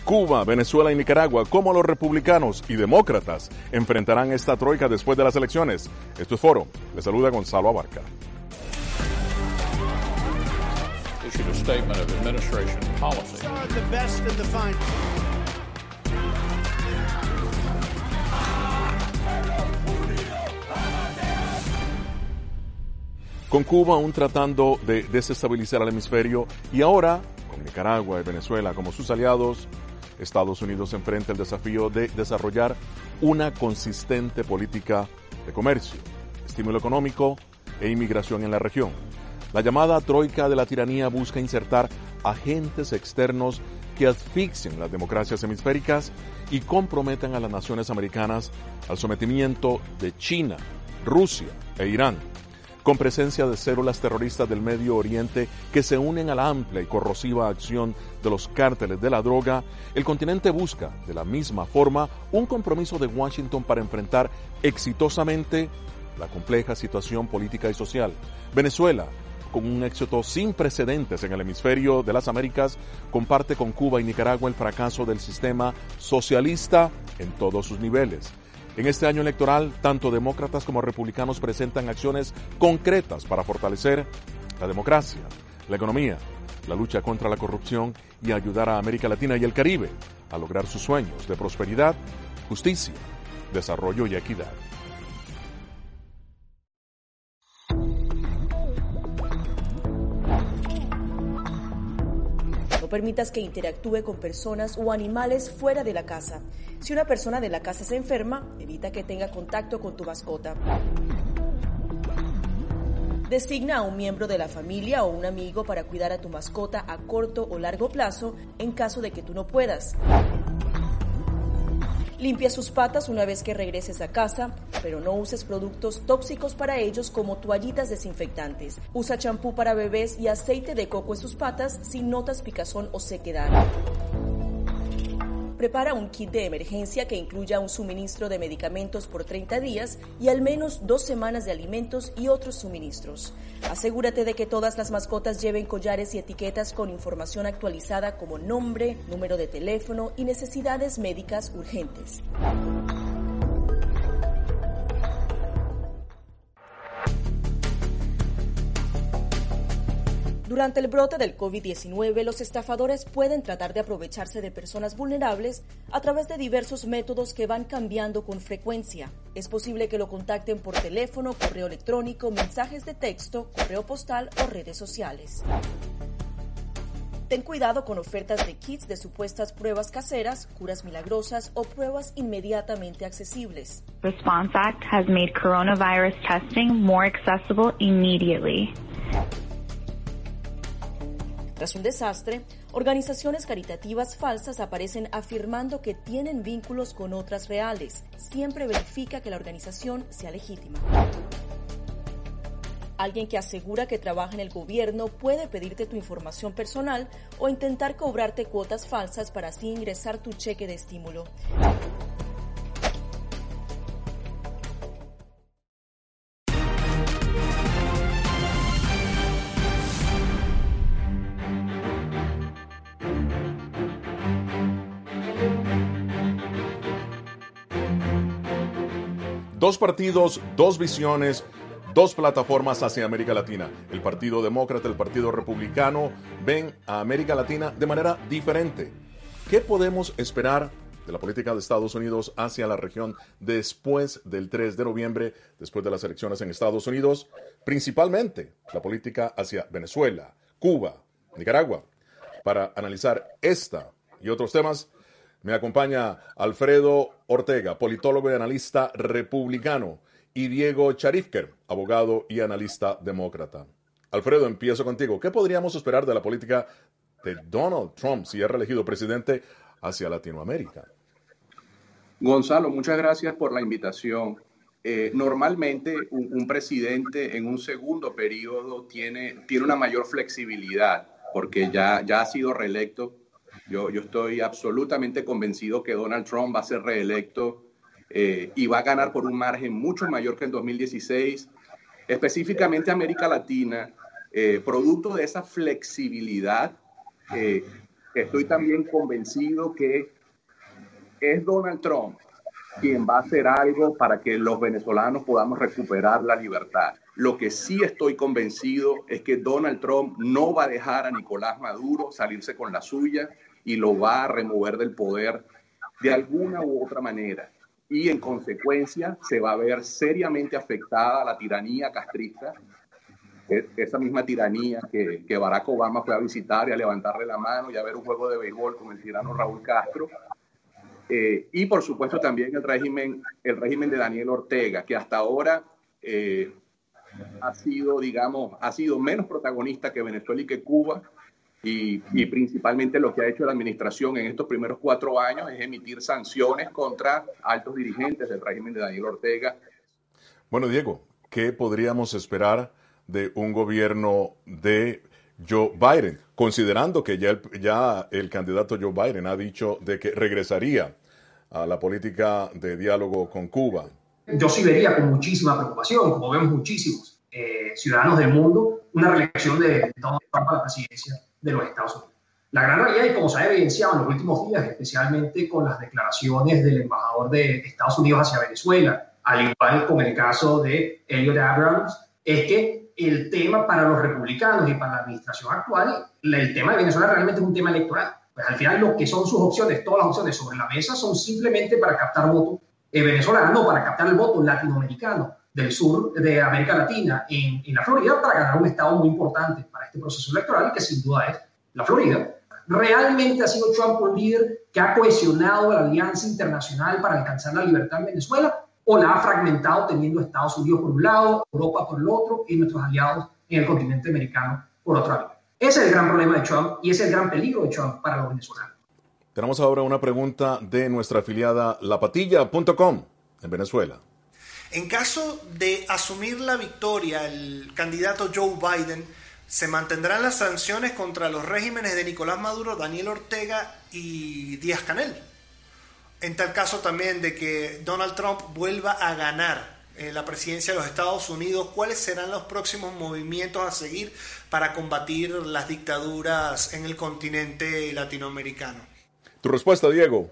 Cuba, Venezuela y Nicaragua, cómo los republicanos y demócratas enfrentarán esta troika después de las elecciones. Esto es Foro. Les saluda Gonzalo Abarca. Issued a statement of administration policy. The best and the finest. Con Cuba aún tratando de desestabilizar el hemisferio y ahora, con Nicaragua y Venezuela como sus aliados, Estados Unidos enfrenta el desafío de desarrollar una consistente política de comercio, estímulo económico e inmigración en la región. La llamada troika de la tiranía busca insertar agentes externos que asfixien las democracias hemisféricas y comprometan a las naciones americanas al sometimiento de China, Rusia e Irán, con presencia de células terroristas del Medio Oriente que se unen a la amplia y corrosiva acción de los cárteles de la droga. El continente busca, de la misma forma, un compromiso de Washington para enfrentar exitosamente la compleja situación política y social. Venezuela, con un éxito sin precedentes en el hemisferio de las Américas, comparte con Cuba y Nicaragua el fracaso del sistema socialista en todos sus niveles. En este año electoral, tanto demócratas como republicanos presentan acciones concretas para fortalecer la democracia, la economía, la lucha contra la corrupción y ayudar a América Latina y el Caribe a lograr sus sueños de prosperidad, justicia, desarrollo y equidad. No permitas que interactúe con personas o animales fuera de la casa. Si una persona de la casa se enferma, evita que tenga contacto con tu mascota. Designa a un miembro de la familia o un amigo para cuidar a tu mascota a corto o largo plazo en caso de que tú no puedas. Limpia sus patas una vez que regreses a casa, pero no uses productos tóxicos para ellos como toallitas desinfectantes. Usa champú para bebés y aceite de coco en sus patas si notas picazón o sequedad. Prepara un kit de emergencia que incluya un suministro de medicamentos por 30 días y al menos 2 semanas de alimentos y otros suministros. Asegúrate de que todas las mascotas lleven collares y etiquetas con información actualizada como nombre, número de teléfono y necesidades médicas urgentes. Durante el brote del COVID-19, los estafadores pueden tratar de aprovecharse de personas vulnerables a través de diversos métodos que van cambiando con frecuencia. Es posible que lo contacten por teléfono, correo electrónico, mensajes de texto, correo postal o redes sociales. Ten cuidado con ofertas de kits de supuestas pruebas caseras, curas milagrosas o pruebas inmediatamente accesibles. Response Act has made coronavirus testing more accessible immediately. Tras un desastre, organizaciones caritativas falsas aparecen afirmando que tienen vínculos con otras reales. Siempre verifica que la organización sea legítima. Alguien que asegura que trabaja en el gobierno puede pedirte tu información personal o intentar cobrarte cuotas falsas para así ingresar tu cheque de estímulo. Dos partidos, dos visiones, dos plataformas hacia América Latina. El Partido Demócrata, el Partido Republicano ven a América Latina de manera diferente. ¿Qué podemos esperar de la política de Estados Unidos hacia la región después del 3 de noviembre, después de las elecciones en Estados Unidos? Principalmente la política hacia Venezuela, Cuba, Nicaragua. Para analizar esta y otros temas, me acompaña Alfredo Ortega, politólogo y analista republicano, y Diego Charifker, abogado y analista demócrata. Alfredo, empiezo contigo. ¿Qué podríamos esperar de la política de Donald Trump si es reelegido presidente hacia Latinoamérica? Gonzalo, muchas gracias por la invitación. Normalmente un presidente en un segundo periodo tiene una mayor flexibilidad porque ya ha sido reelecto. Yo estoy absolutamente convencido que Donald Trump va a ser reelecto y va a ganar por un margen mucho mayor que en 2016. Específicamente América Latina, producto de esa flexibilidad, estoy también convencido que es Donald Trump quien va a hacer algo para que los venezolanos podamos recuperar la libertad. Lo que sí estoy convencido es que Donald Trump no va a dejar a Nicolás Maduro salirse con la suya y lo va a remover del poder de alguna u otra manera. Y en consecuencia se va a ver seriamente afectada la tiranía castrista, esa misma tiranía que Barack Obama fue a visitar y a levantarle la mano y a ver un juego de béisbol con el tirano Raúl Castro. Y por supuesto también el régimen de Daniel Ortega, que hasta ahora ha sido menos protagonista que Venezuela y que Cuba, y principalmente lo que ha hecho la administración en estos primeros 4 años es emitir sanciones contra altos dirigentes del régimen de Daniel Ortega. Bueno, Diego, ¿qué podríamos esperar de un gobierno de Joe Biden, considerando que ya el candidato Joe Biden ha dicho de que regresaría a la política de diálogo con Cuba? Yo sí vería con muchísima preocupación, como vemos muchísimos ciudadanos del mundo, una reelección de Donald Trump a la presidencia de los Estados Unidos. La gran realidad, y como se ha evidenciado en los últimos días, especialmente con las declaraciones del embajador de Estados Unidos hacia Venezuela, al igual con el caso de Elliot Abrams, es que el tema para los republicanos y para la administración actual, el tema de Venezuela realmente es un tema electoral. Pues al final lo que son sus opciones, todas las opciones sobre la mesa son simplemente para captar voto venezolano, para captar el voto latinoamericano del sur de América Latina en la Florida, para ganar un estado muy importante para este proceso electoral, que sin duda es la Florida. ¿Realmente ha sido Trump un líder que ha cohesionado la alianza internacional para alcanzar la libertad en Venezuela? ¿O la ha fragmentado teniendo Estados Unidos por un lado, Europa por el otro y nuestros aliados en el continente americano por otro lado? Ese es el gran problema de Trump y ese es el gran peligro de Trump para los venezolanos. Tenemos ahora una pregunta de nuestra afiliada lapatilla.com en Venezuela. En caso de asumir la victoria el candidato Joe Biden, ¿se mantendrán las sanciones contra los regímenes de Nicolás Maduro, Daniel Ortega y Díaz-Canel? En tal caso también de que Donald Trump vuelva a ganar la presidencia de los Estados Unidos, ¿cuáles serán los próximos movimientos a seguir para combatir las dictaduras en el continente latinoamericano? ¿Tu respuesta, Diego?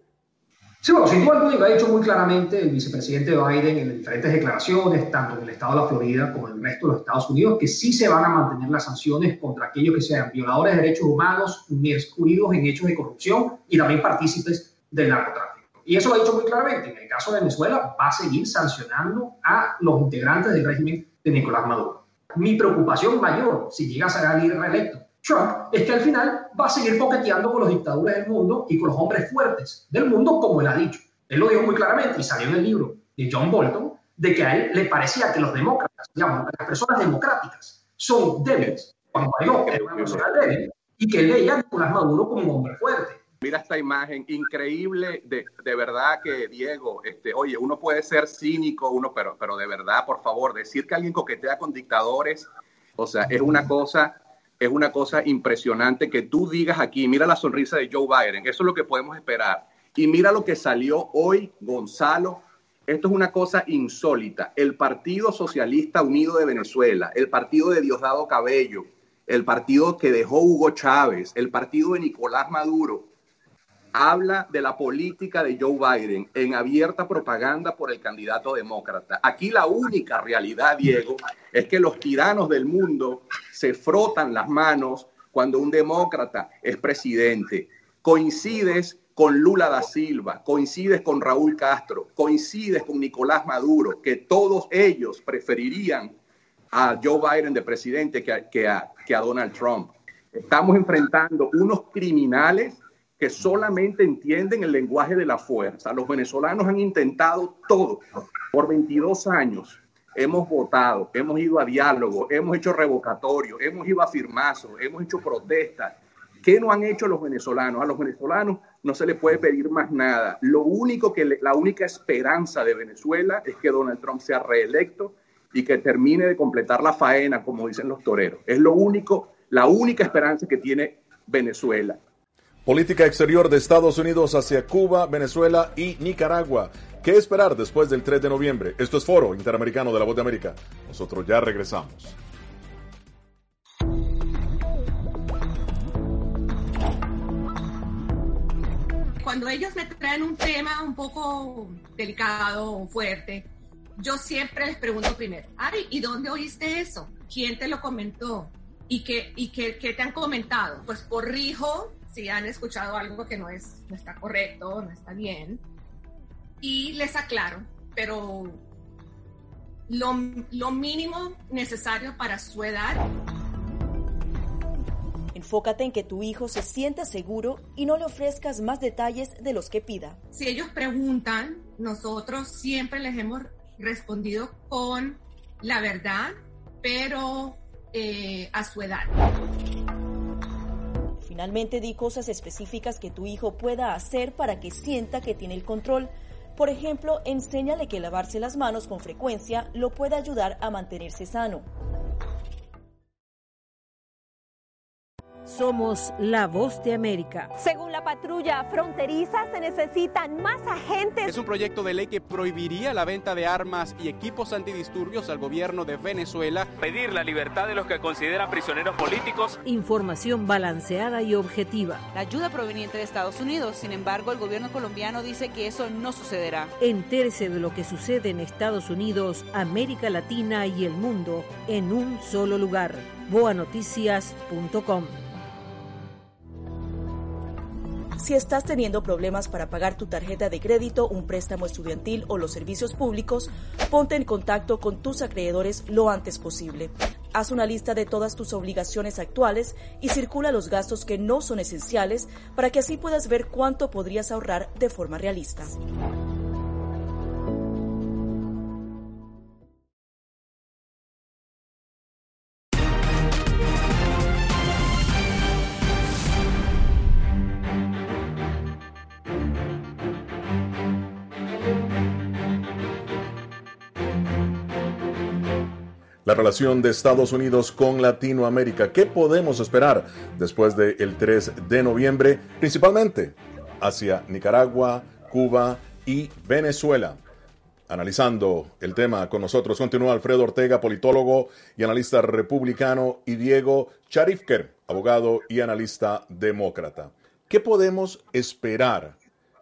Sí, bueno, sin duda lo ha dicho muy claramente el vicepresidente Biden en diferentes declaraciones, tanto en el estado de la Florida como en el resto de los Estados Unidos, que sí se van a mantener las sanciones contra aquellos que sean violadores de derechos humanos, inmiscuidos en hechos de corrupción y también partícipes del narcotráfico. Y eso lo ha dicho muy claramente. En el caso de Venezuela, va a seguir sancionando a los integrantes del régimen de Nicolás Maduro. Mi preocupación mayor, si llega a salir reelecto Trump, es que al final va a seguir coqueteando con los dictadores del mundo y con los hombres fuertes del mundo, como él ha dicho. Él lo dijo muy claramente y salió en el libro de John Bolton, de que a él le parecía que los demócratas, digamos, las personas democráticas, son débiles, cuando no, era una persona débil, y que él leía a Nicolás Maduro como un hombre fuerte. Mira esta imagen increíble, de verdad que, Diego, oye, uno puede ser cínico, pero de verdad, por favor, decir que alguien coquetea con dictadores, o sea, es una cosa impresionante que tú digas aquí, mira la sonrisa de Joe Biden, eso es lo que podemos esperar. Y mira lo que salió hoy, Gonzalo, esto es una cosa insólita. El Partido Socialista Unido de Venezuela, el partido de Diosdado Cabello, el partido que dejó Hugo Chávez, el partido de Nicolás Maduro, habla de la política de Joe Biden en abierta propaganda por el candidato demócrata. Aquí la única realidad, Diego, es que los tiranos del mundo se frotan las manos cuando un demócrata es presidente. Coincides con Lula da Silva, coincides con Raúl Castro, coincides con Nicolás Maduro, que todos ellos preferirían a Joe Biden de presidente que a Donald Trump. Estamos enfrentando unos criminales que solamente entienden el lenguaje de la fuerza. Los venezolanos han intentado todo. Por 22 años hemos votado, hemos ido a diálogo, hemos hecho revocatorio, hemos ido a firmazos, hemos hecho protestas. ¿Qué no han hecho los venezolanos? A los venezolanos no se les puede pedir más nada. La única esperanza de Venezuela es que Donald Trump sea reelecto y que termine de completar la faena, como dicen los toreros. Es la única esperanza que tiene Venezuela. Política exterior de Estados Unidos hacia Cuba, Venezuela y Nicaragua. ¿Qué esperar después del 3 de noviembre? Esto es Foro Interamericano de la Voz de América. Nosotros ya regresamos. Cuando ellos me traen un tema un poco delicado o fuerte, yo siempre les pregunto primero, ay, ¿y dónde oíste eso? ¿Quién te lo comentó? ¿Y qué te han comentado? Pues corrijo si han escuchado algo que no está correcto, no está bien, y les aclaro, pero lo mínimo necesario para su edad. Enfócate en que tu hijo se sienta seguro y no le ofrezcas más detalles de los que pida. Si ellos preguntan, nosotros siempre les hemos respondido con la verdad, pero a su edad. Finalmente, di cosas específicas que tu hijo pueda hacer para que sienta que tiene el control. Por ejemplo, enséñale que lavarse las manos con frecuencia lo puede ayudar a mantenerse sano. Somos la voz de América. Según la patrulla fronteriza, se necesitan más agentes. Es un proyecto de ley que prohibiría la venta de armas y equipos antidisturbios al gobierno de Venezuela. Pedir la libertad de los que consideran prisioneros políticos. Información balanceada y objetiva. La ayuda proveniente de Estados Unidos, sin embargo, el gobierno colombiano dice que eso no sucederá. Entérese de lo que sucede en Estados Unidos, América Latina y el mundo en un solo lugar. boanoticias.com. Si estás teniendo problemas para pagar tu tarjeta de crédito, un préstamo estudiantil o los servicios públicos, ponte en contacto con tus acreedores lo antes posible. Haz una lista de todas tus obligaciones actuales y circula los gastos que no son esenciales para que así puedas ver cuánto podrías ahorrar de forma realista. La relación de Estados Unidos con Latinoamérica. ¿Qué podemos esperar después del 3 de noviembre? Principalmente hacia Nicaragua, Cuba y Venezuela. Analizando el tema con nosotros continúa Alfredo Ortega, politólogo y analista republicano, y Diego Charifker, abogado y analista demócrata. ¿Qué podemos esperar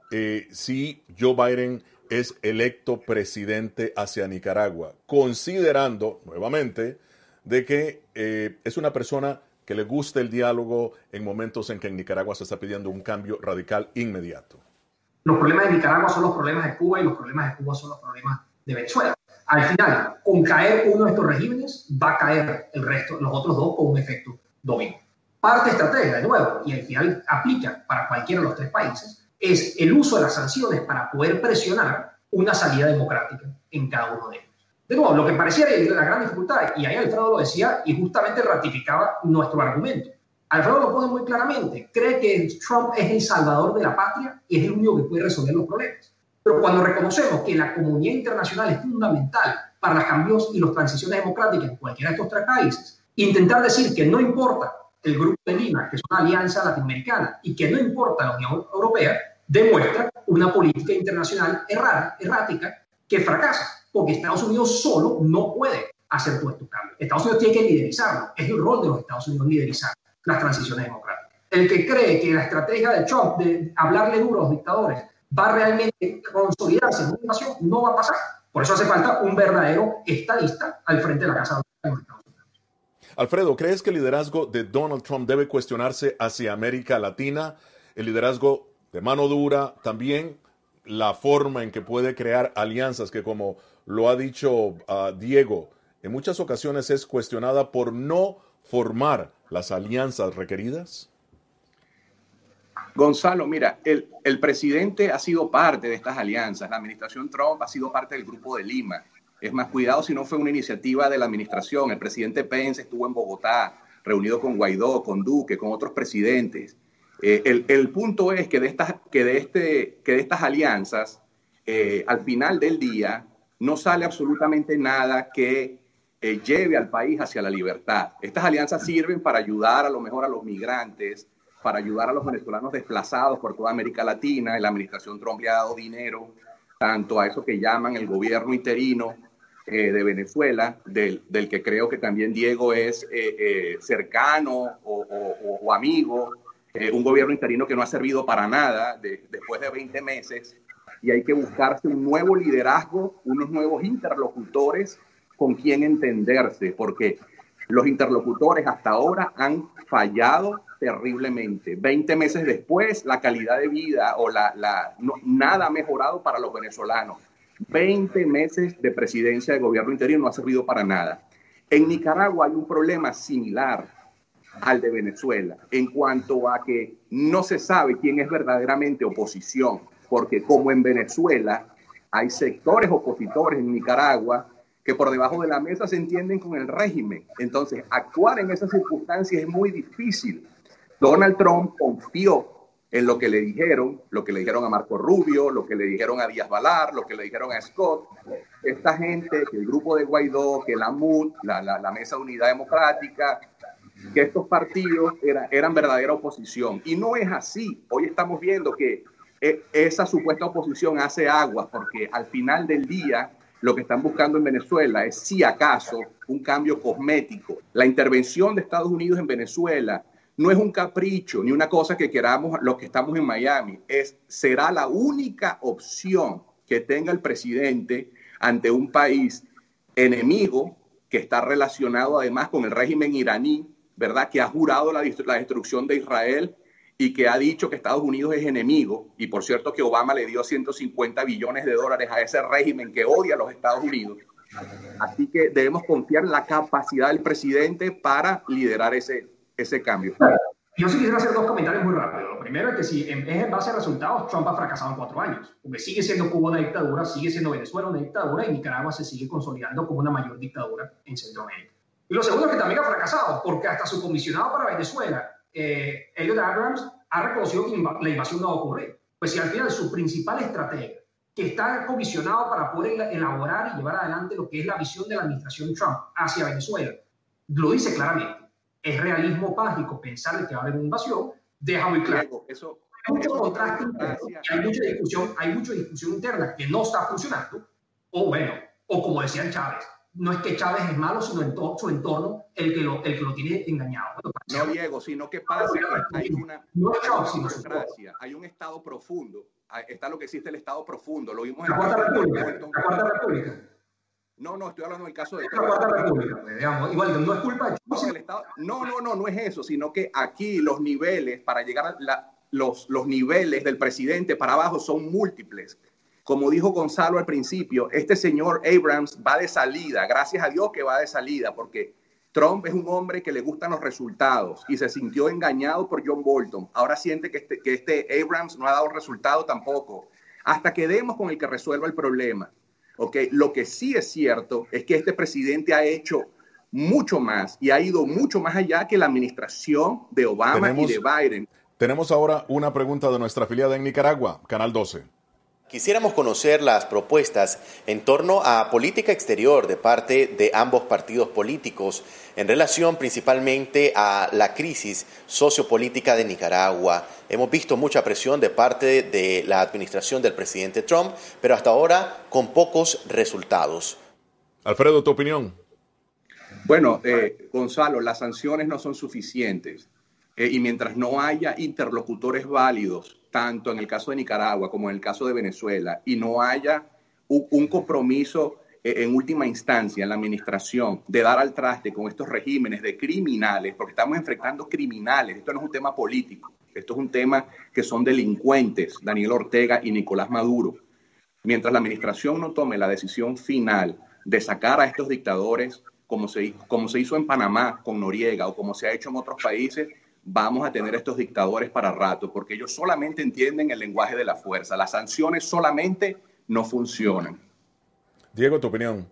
si Joe Biden es electo presidente hacia Nicaragua, considerando nuevamente de que es una persona que le gusta el diálogo en momentos en que en Nicaragua se está pidiendo un cambio radical inmediato? Los problemas de Nicaragua son los problemas de Cuba y los problemas de Cuba son los problemas de Venezuela. Al final, con caer uno de estos regímenes, va a caer el resto, los otros dos, con un efecto dominó. Parte estratégica, de nuevo, y al final aplica para cualquiera de los tres países, es el uso de las sanciones para poder presionar una salida democrática en cada uno de ellos. De nuevo, lo que pareciera la gran dificultad, y ahí Alfredo lo decía y justamente ratificaba nuestro argumento. Alfredo lo pone muy claramente, cree que Trump es el salvador de la patria y es el único que puede resolver los problemas. Pero cuando reconocemos que la comunidad internacional es fundamental para los cambios y las transiciones democráticas en cualquiera de estos tres países, intentar decir que no importa el Grupo de Lima, que es una alianza latinoamericana, y que no importa la Unión Europea, demuestra una política internacional errática que fracasa, porque Estados Unidos solo no puede hacer todos estos cambios. Estados Unidos tiene que liderizarlo, es el rol de los Estados Unidos liderizar las transiciones democráticas. El que cree que la estrategia de Trump de hablarle duro a los dictadores va realmente a consolidarse en una invasión, no va a pasar. Por eso hace falta un verdadero estadista al frente de la Casa Blanca de los Estados Unidos. Alfredo, ¿crees que el liderazgo de Donald Trump debe cuestionarse hacia América Latina? El liderazgo de mano dura, también la forma en que puede crear alianzas que, como lo ha dicho Diego, en muchas ocasiones es cuestionada por no formar las alianzas requeridas. Gonzalo, mira, el presidente ha sido parte de estas alianzas. La administración Trump ha sido parte del Grupo de Lima. Es más, cuidado si no fue una iniciativa de la administración. El presidente Pence estuvo en Bogotá, reunido con Guaidó, con Duque, con otros presidentes. El punto es que de estas alianzas, al final del día, no sale absolutamente nada que lleve al país hacia la libertad. Estas alianzas sirven para ayudar a lo mejor a los migrantes, para ayudar a los venezolanos desplazados por toda América Latina. La administración Trump le ha dado dinero tanto a eso que llaman el gobierno interino de Venezuela, del que creo que también Diego es cercano o amigo, un gobierno interino que no ha servido para nada después de 20 meses, y hay que buscarse un nuevo liderazgo, unos nuevos interlocutores con quien entenderse, porque los interlocutores hasta ahora han fallado terriblemente. 20 meses después, la calidad de vida o nada ha mejorado para los venezolanos. 20 meses de presidencia de gobierno interino no ha servido para nada. En Nicaragua hay un problema similar al de Venezuela en cuanto a que no se sabe quién es verdaderamente oposición, porque como en Venezuela hay sectores opositores en Nicaragua que por debajo de la mesa se entienden con el régimen. Entonces, actuar en esas circunstancias es muy difícil. Donald Trump confió en lo que le dijeron a Marco Rubio, lo que le dijeron a Díaz Balar, lo que le dijeron a Scott. Esta gente, que el grupo de Guaidó, que la MUD, la Mesa de Unidad Democrática, que estos partidos eran verdadera oposición. Y no es así. Hoy estamos viendo que esa supuesta oposición hace aguas, porque al final del día lo que están buscando en Venezuela es, si acaso, un cambio cosmético. La intervención de Estados Unidos en Venezuela no es un capricho ni una cosa que queramos los que estamos en Miami. Será la única opción que tenga el presidente ante un país enemigo que está relacionado además con el régimen iraní, ¿verdad? Que ha jurado la destrucción de Israel y que ha dicho que Estados Unidos es enemigo. Y por cierto que Obama le dio $150 billones a ese régimen que odia a los Estados Unidos. Así que debemos confiar en la capacidad del presidente para liderar ese cambio. Yo sí quisiera hacer dos comentarios muy rápidos. Lo primero es que si es en base a resultados, Trump ha fracasado en 4 años. Porque sigue siendo Cuba una dictadura, sigue siendo Venezuela una dictadura y Nicaragua se sigue consolidando como una mayor dictadura en Centroamérica. Y lo segundo es que también ha fracasado, porque hasta su comisionado para Venezuela, Elliot Abrams, ha reconocido que la invasión no va a ocurrir. Pues si al final su principal estratega, que está comisionado para poder elaborar y llevar adelante lo que es la visión de la administración Trump hacia Venezuela, lo dice claramente. Es realismo mágico pensar que va a haber una invasión, deja muy claro. Hay mucho contraste interno, hay mucha discusión interna que no está funcionando, o como decían Chávez, no es que Chávez es malo, sino en todo su entorno el que lo tiene engañado. No, Diego, sino que pasa que hay una burocracia, hay un Estado profundo, está lo que existe el Estado profundo, lo vimos en la Cuarta República. No, estoy hablando del caso de la Cuarta República. Igual, no es culpa de No es eso, sino que aquí los niveles, para llegar a los niveles del presidente para abajo son múltiples. Como dijo Gonzalo al principio, este señor Abrams va de salida, gracias a Dios que va de salida, porque Trump es un hombre que le gustan los resultados y se sintió engañado por John Bolton. Ahora siente que este Abrams no ha dado resultado tampoco, hasta que demos con el que resuelva el problema. Okay. Lo que sí es cierto es que este presidente ha hecho mucho más y ha ido mucho más allá que la administración de Obama y de Biden. Tenemos ahora una pregunta de nuestra afiliada en Nicaragua, Canal 12. Quisiéramos conocer las propuestas en torno a política exterior de parte de ambos partidos políticos en relación principalmente a la crisis sociopolítica de Nicaragua. Hemos visto mucha presión de parte de la administración del presidente Trump, pero hasta ahora con pocos resultados. Alfredo, ¿tu opinión? Bueno, Gonzalo, las sanciones no son suficientes y mientras no haya interlocutores válidos, tanto en el caso de Nicaragua como en el caso de Venezuela, y no haya un compromiso en última instancia en la administración de dar al traste con estos regímenes de criminales, porque estamos enfrentando criminales, esto no es un tema político, esto es un tema que son delincuentes, Daniel Ortega y Nicolás Maduro. Mientras la administración no tome la decisión final de sacar a estos dictadores, como se hizo en Panamá con Noriega o como se ha hecho en otros países, vamos a tener estos dictadores para rato, porque ellos solamente entienden el lenguaje de la fuerza. Las sanciones solamente no funcionan. Diego, tu opinión.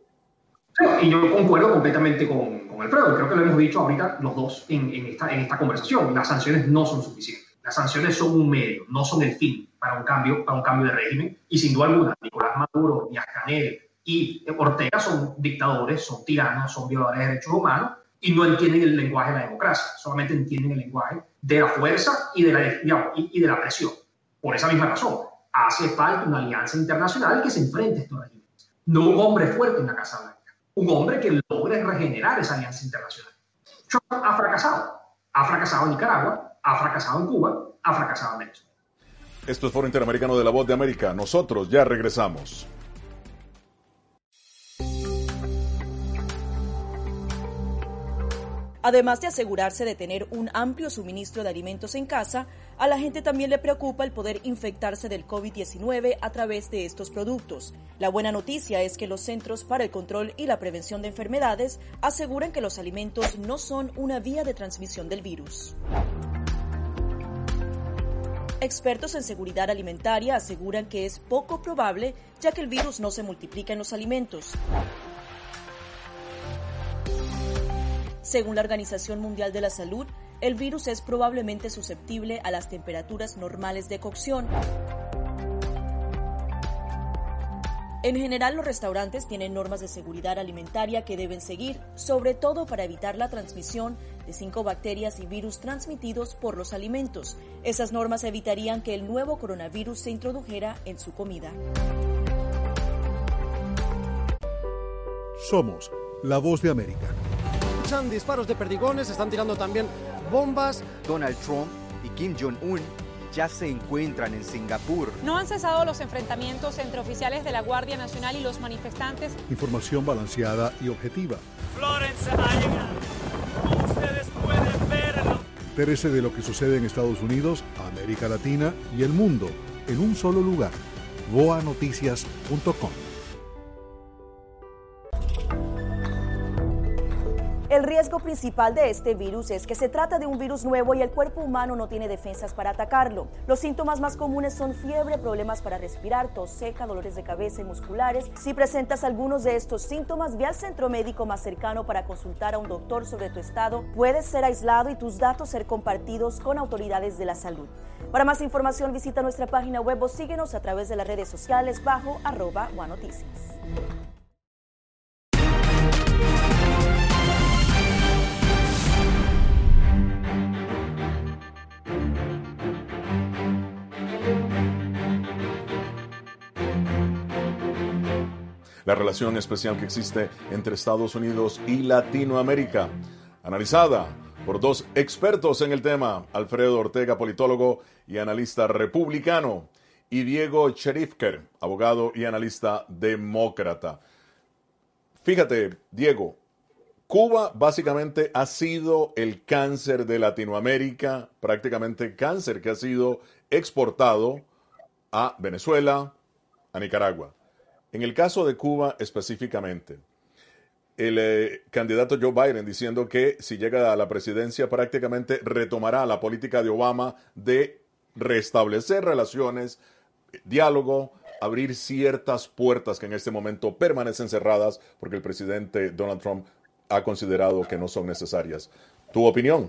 Y yo concuerdo completamente con Alfredo. Creo que lo hemos dicho ahorita los dos en esta conversación. Las sanciones no son suficientes. Las sanciones son un medio, no son el fin para un cambio de régimen. Y sin duda alguna, Nicolás Maduro, Díaz-Canel y Ortega son dictadores, son tiranos, son violadores de derechos humanos, y no entienden el lenguaje de la democracia, solamente entienden el lenguaje de la fuerza y de la presión. Por esa misma razón, hace falta una alianza internacional que se enfrente a estos regímenes. No un hombre fuerte en la Casa Blanca, un hombre que logre regenerar esa alianza internacional. Trump ha fracasado en Nicaragua, Ha fracasado en Cuba, ha fracasado en Venezuela. Esto es Foro Interamericano de la Voz de América. Nosotros ya regresamos. Además de asegurarse de tener un amplio suministro de alimentos en casa, a la gente también le preocupa el poder infectarse del COVID-19 a través de estos productos. La buena noticia es que los Centros para el Control y la Prevención de Enfermedades aseguran que los alimentos no son una vía de transmisión del virus. Expertos en seguridad alimentaria aseguran que es poco probable, ya que el virus no se multiplica en los alimentos. Según la Organización Mundial de la Salud, el virus es probablemente susceptible a las temperaturas normales de cocción. En general, los restaurantes tienen normas de seguridad alimentaria que deben seguir, sobre todo para evitar la transmisión de 5 bacterias y virus transmitidos por los alimentos. Esas normas evitarían que el nuevo coronavirus se introdujera en su comida. Somos la Voz de América. Disparos de perdigones, están tirando también bombas. Donald Trump y Kim Jong-un ya se encuentran en Singapur. No han cesado los enfrentamientos entre oficiales de la Guardia Nacional y los manifestantes. Información balanceada y objetiva. Florence ha llegado. Ustedes pueden verlo. Entérese de lo que sucede en Estados Unidos, América Latina y el mundo en un solo lugar. voanoticias.com. El riesgo principal de este virus es que se trata de un virus nuevo y el cuerpo humano no tiene defensas para atacarlo. Los síntomas más comunes son fiebre, problemas para respirar, tos seca, dolores de cabeza y musculares. Si presentas algunos de estos síntomas, ve al centro médico más cercano para consultar a un doctor sobre tu estado. Puedes ser aislado y tus datos ser compartidos con autoridades de la salud. Para más información, visita nuestra página web o síguenos a través de las redes sociales bajo @OneNoticias. La relación especial que existe entre Estados Unidos y Latinoamérica, analizada por 2 expertos en el tema, Alfredo Ortega, politólogo y analista republicano, y Diego Cherifker, abogado y analista demócrata. Fíjate, Diego, Cuba básicamente ha sido el cáncer de Latinoamérica, prácticamente cáncer que ha sido exportado a Venezuela, a Nicaragua. En el caso de Cuba específicamente, el candidato Joe Biden diciendo que si llega a la presidencia prácticamente retomará la política de Obama de restablecer relaciones, diálogo, abrir ciertas puertas que en este momento permanecen cerradas porque el presidente Donald Trump ha considerado que no son necesarias. ¿Tu opinión?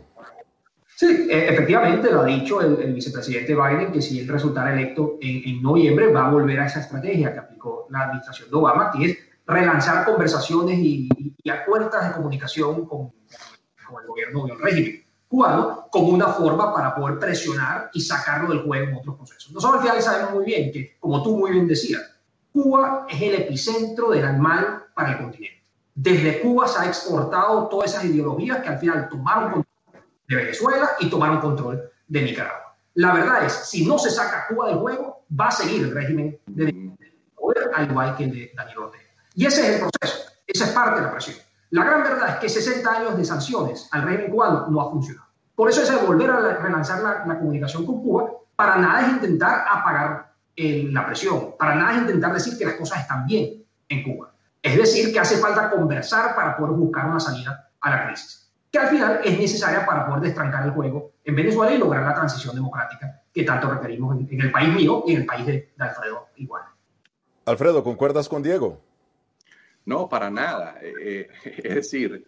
Sí, efectivamente lo ha dicho el vicepresidente Biden, que si él resultara electo en noviembre va a volver a esa estrategia que aplicó la administración de Obama, que es relanzar conversaciones y a puertas de comunicación con el gobierno del régimen cubano como una forma para poder presionar y sacarlo del juego en otros procesos. Nosotros al final sabemos muy bien que, como tú muy bien decías, Cuba es el epicentro del mal para el continente. Desde Cuba se ha exportado todas esas ideologías que al final tomaron control de Venezuela y tomaron control de Nicaragua. La verdad es, si no se saca Cuba del juego, va a seguir el régimen de poder, al igual que el de Daniel Ortega. Y ese es el proceso, esa es parte de la presión. La gran verdad es que 60 años de sanciones al régimen cubano no ha funcionado. Por eso es el volver a relanzar la comunicación con Cuba, para nada es intentar apagar la presión, para nada es intentar decir que las cosas están bien en Cuba. Es decir, que hace falta conversar para poder buscar una salida a la crisis, que al final es necesaria para poder destrancar el juego en Venezuela y lograr la transición democrática que tanto requerimos en el país mío y en el país de Alfredo igual. Alfredo, ¿concuerdas con Diego? No, para nada. Es decir,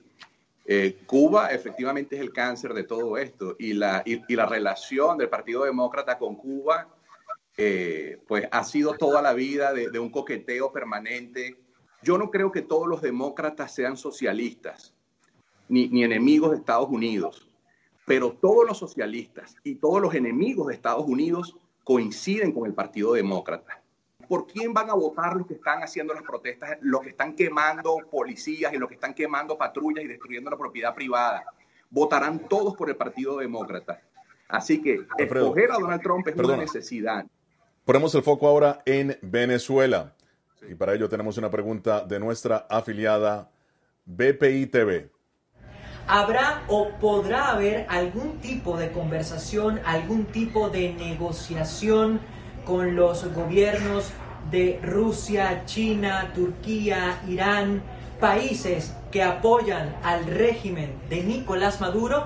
Cuba efectivamente es el cáncer de todo esto y la relación del Partido Demócrata con Cuba pues ha sido toda la vida de un coqueteo permanente. Yo no creo que todos los demócratas sean socialistas ni enemigos de Estados Unidos, pero todos los socialistas y todos los enemigos de Estados Unidos coinciden con el Partido Demócrata. ¿Por quién van a votar los que están haciendo las protestas, los que están quemando policías y los que están quemando patrullas y destruyendo la propiedad privada? Votarán todos por el Partido Demócrata. Así que escoger a Donald Trump es una necesidad. Ponemos el foco ahora en Venezuela. Y para ello tenemos una pregunta de nuestra afiliada BPI TV. ¿Habrá o podrá haber algún tipo de conversación, algún tipo de negociación con los gobiernos de Rusia, China, Turquía, Irán, países que apoyan al régimen de Nicolás Maduro?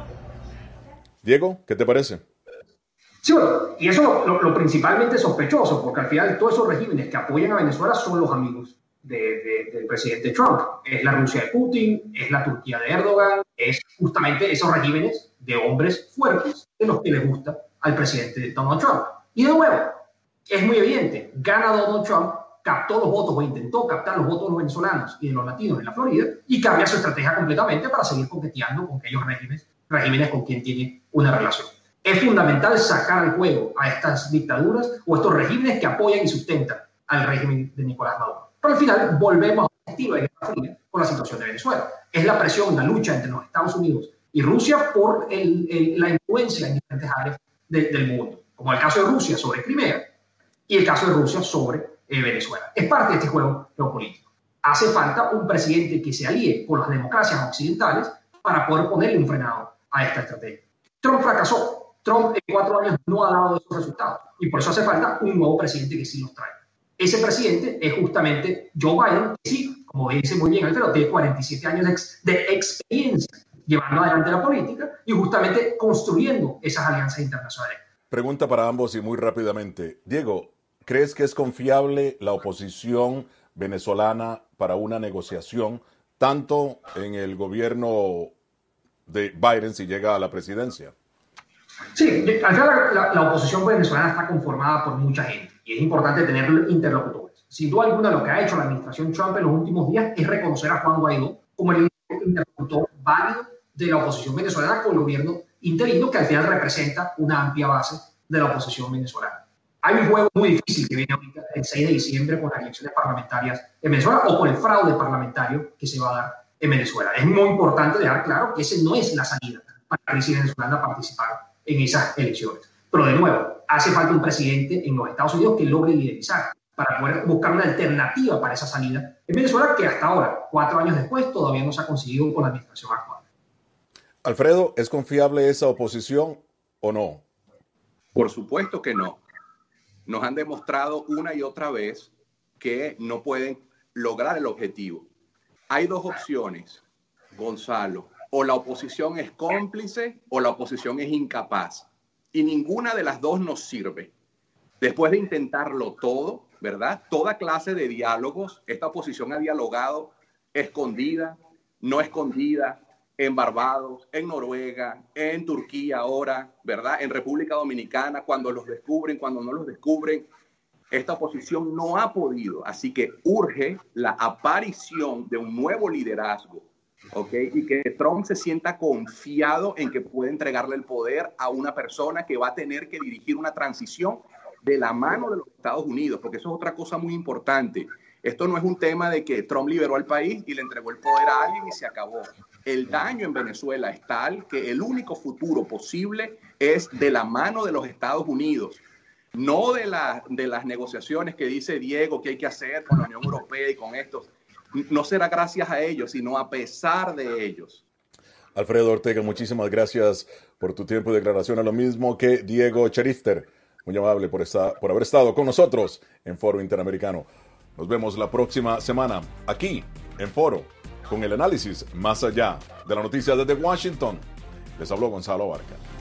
Diego, ¿qué te parece? Sí, bueno, y eso lo principalmente sospechoso, porque al final todos esos regímenes que apoyan a Venezuela son los amigos del presidente Trump. Es la Rusia de Putin, es la Turquía de Erdogan, es justamente esos regímenes de hombres fuertes de los que les gusta al presidente Donald Trump. Y de nuevo, es muy evidente, gana Donald Trump, captó los votos o intentó captar los votos de los venezolanos y de los latinos en la Florida y cambia su estrategia completamente para seguir coqueteando con aquellos regímenes con quien tiene una relación. Es fundamental sacar al juego a estas dictaduras o estos regímenes que apoyan y sustentan al régimen de Nicolás Maduro. Pero al final volvemos a un estilo de guerra fría con la situación de Venezuela. Es la presión, la lucha entre los Estados Unidos y Rusia por la influencia en diferentes áreas del mundo, como el caso de Rusia sobre Crimea y el caso de Rusia sobre Venezuela. Es parte de este juego geopolítico. Hace falta un presidente que se alíe con las democracias occidentales para poder ponerle un frenado a esta estrategia. Trump fracasó. Trump en 4 años no ha dado esos resultados y por eso hace falta un nuevo presidente que sí los traiga. Ese presidente es justamente Joe Biden, que sí, como dice muy bien Alfredo, tiene 47 años de experiencia llevando adelante la política y justamente construyendo esas alianzas internacionales. Pregunta para ambos y muy rápidamente. Diego, ¿crees que es confiable la oposición venezolana para una negociación, tanto en el gobierno de Biden si llega a la presidencia? Sí, al final la oposición venezolana está conformada por mucha gente y es importante tener interlocutores. Sin duda alguna, lo que ha hecho la administración Trump en los últimos días es reconocer a Juan Guaidó como el interlocutor válido de la oposición venezolana con el gobierno interino, que al final representa una amplia base de la oposición venezolana. Hay un juego muy difícil que viene ahorita el 6 de diciembre con las elecciones parlamentarias en Venezuela o con el fraude parlamentario que se va a dar en Venezuela. Es muy importante dejar claro que ese no es la salida para la crisis venezolana participar en esas elecciones. Pero de nuevo, hace falta un presidente en los Estados Unidos que logre liderizar para poder buscar una alternativa para esa salida en Venezuela que hasta ahora, 4 años después, todavía no se ha conseguido con la administración actual. Alfredo, ¿es confiable esa oposición o no? Por supuesto que no. Nos han demostrado una y otra vez que no pueden lograr el objetivo. Hay 2 opciones, Gonzalo. O la oposición es cómplice o la oposición es incapaz. Y ninguna de las 2 nos sirve. Después de intentarlo todo, ¿verdad? Toda clase de diálogos, esta oposición ha dialogado escondida, no escondida, en Barbados, en Noruega, en Turquía ahora, ¿verdad? En República Dominicana, cuando los descubren, cuando no los descubren. Esta oposición no ha podido. Así que urge la aparición de un nuevo liderazgo. ¿Okay? Y que Trump se sienta confiado en que puede entregarle el poder a una persona que va a tener que dirigir una transición de la mano de los Estados Unidos, porque eso es otra cosa muy importante. Esto no es un tema de que Trump liberó al país y le entregó el poder a alguien y se acabó. El daño en Venezuela es tal que el único futuro posible es de la mano de los Estados Unidos, no de las negociaciones que dice Diego que hay que hacer con la Unión Europea y con estos. No será gracias a ellos, sino a pesar de ellos. Alfredo Ortega, muchísimas gracias por tu tiempo de declaración. A lo mismo que Diego Cherifter, muy amable por haber estado con nosotros en Foro Interamericano. Nos vemos la próxima semana aquí en Foro con el análisis más allá de la noticia desde Washington. Les habló Gonzalo Abarca.